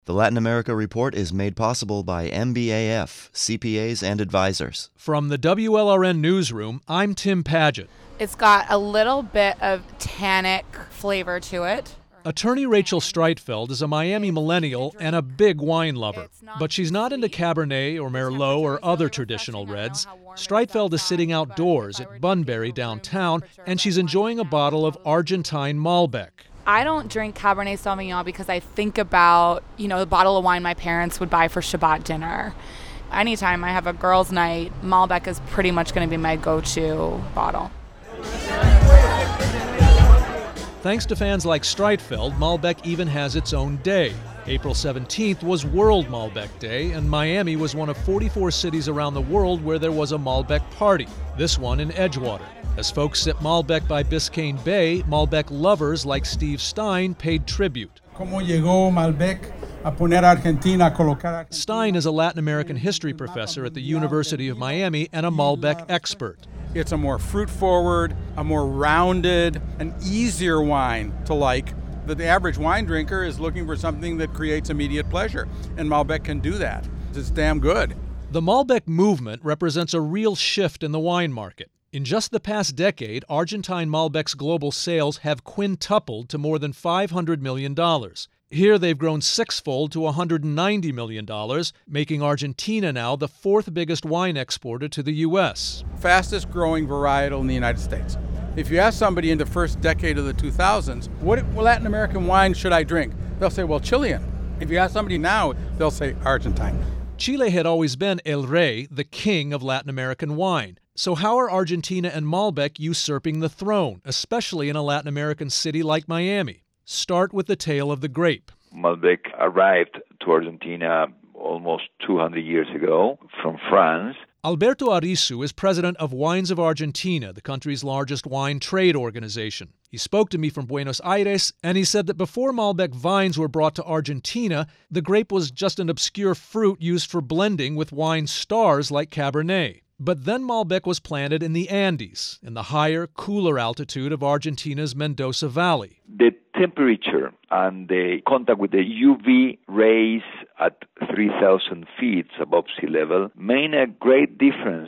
The Latin America Report is made possible by MBAF, CPAs and advisors. From the WLRN Newsroom, I'm Tim Padgett. It's got a little bit of tannic flavor to it. Attorney Rachel Streitfeld is a Miami millennial and a big wine lover. But she's not into Cabernet or Merlot or other traditional reds. Streitfeld is sitting outdoors at Bunbury downtown, and she's enjoying a bottle of Argentine Malbec. I don't drink Cabernet Sauvignon because I think about, the bottle of wine my parents would buy for Shabbat dinner. Anytime I have a girls' night, Malbec is pretty much going to be my go-to bottle. Thanks to fans like Streitfeld, Malbec even has its own day. April 17th was World Malbec Day, and Miami was one of 44 cities around the world where there was a Malbec party, this one in Edgewater. As folks sip Malbec by Biscayne Bay, Malbec lovers like Steve Stein paid tribute. Stein is a Latin American history professor at the University of Miami and a Malbec expert. It's a more fruit-forward, a more rounded, an easier wine to like. The average wine drinker is looking for something that creates immediate pleasure, and Malbec can do that. It's damn good. The Malbec movement represents a real shift in the wine market. In just the past decade, Argentine Malbec's global sales have quintupled to more than $500 million. Here they've grown sixfold to $190 million, making Argentina now the fourth biggest wine exporter to the U.S. Fastest growing varietal in the United States. If you ask somebody in the first decade of the 2000s, what Latin American wine should I drink? They'll say, well, Chilean. If you ask somebody now, they'll say Argentine. Chile had always been El Rey, the king of Latin American wine. So how are Argentina and Malbec usurping the throne, especially in a Latin American city like Miami? Start with the tale of the grape. Malbec arrived to Argentina almost 200 years ago from France. Alberto Arizu is president of Wines of Argentina, the country's largest wine trade organization. He spoke to me from Buenos Aires, and he said that before Malbec vines were brought to Argentina, the grape was just an obscure fruit used for blending with wine stars like Cabernet. But then Malbec was planted in the Andes, in the higher, cooler altitude of Argentina's Mendoza Valley. The temperature and the contact with the UV rays at 3,000 feet above sea level made a great difference.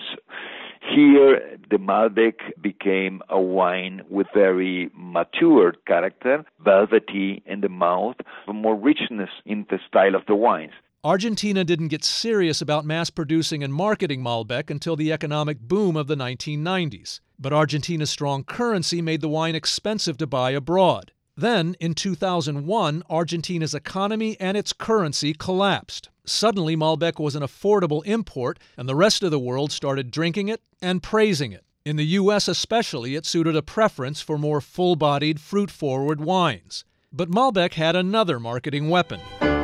Here, the Malbec became a wine with very mature character, velvety in the mouth, more richness in the style of the wines. Argentina didn't get serious about mass-producing and marketing Malbec until the economic boom of the 1990s. But Argentina's strong currency made the wine expensive to buy abroad. Then, in 2001, Argentina's economy and its currency collapsed. Suddenly, Malbec was an affordable import, and the rest of the world started drinking it and praising it. In the U.S. especially, it suited a preference for more full-bodied, fruit-forward wines. But Malbec had another marketing weapon: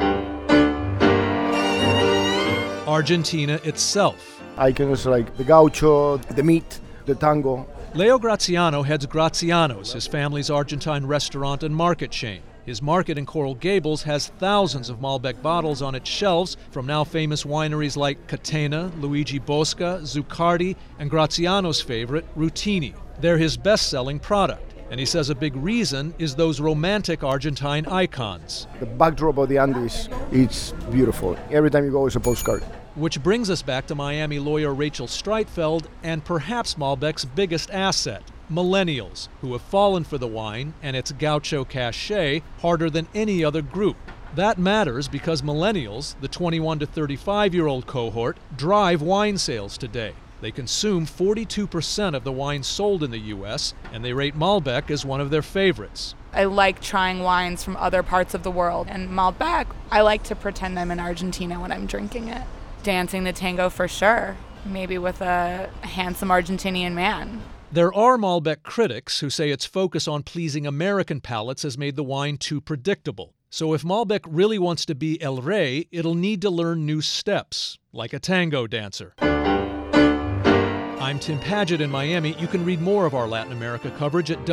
Argentina itself. Icons like the gaucho, the meat, the tango. Leo Graziano heads Graziano's, his family's Argentine restaurant and market chain. His market in Coral Gables has thousands of Malbec bottles on its shelves from now famous wineries like Catena, Luigi Bosca, Zuccardi, and Graziano's favorite, Rutini. They're his best-selling product. And he says a big reason is those romantic Argentine icons. The backdrop of the Andes, it's beautiful. Every time you go, it's a postcard. Which brings us back to Miami lawyer Rachel Streitfeld and perhaps Malbec's biggest asset, millennials, who have fallen for the wine and its gaucho cachet harder than any other group. That matters because millennials, the 21 to 35-year-old cohort, drive wine sales today. They consume 42% of the wines sold in the U.S., and they rate Malbec as one of their favorites. I like trying wines from other parts of the world, and Malbec, I like to pretend I'm in Argentina when I'm drinking it. Dancing the tango for sure, maybe with a handsome Argentinian man. There are Malbec critics who say its focus on pleasing American palates has made the wine too predictable. So if Malbec really wants to be El Rey, it'll need to learn new steps, like a tango dancer. I'm Tim Padgett in Miami. You can read more of our Latin America coverage at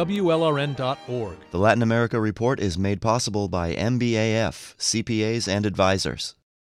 WLRN.org. The Latin America Report is made possible by MBAF, CPAs and advisors.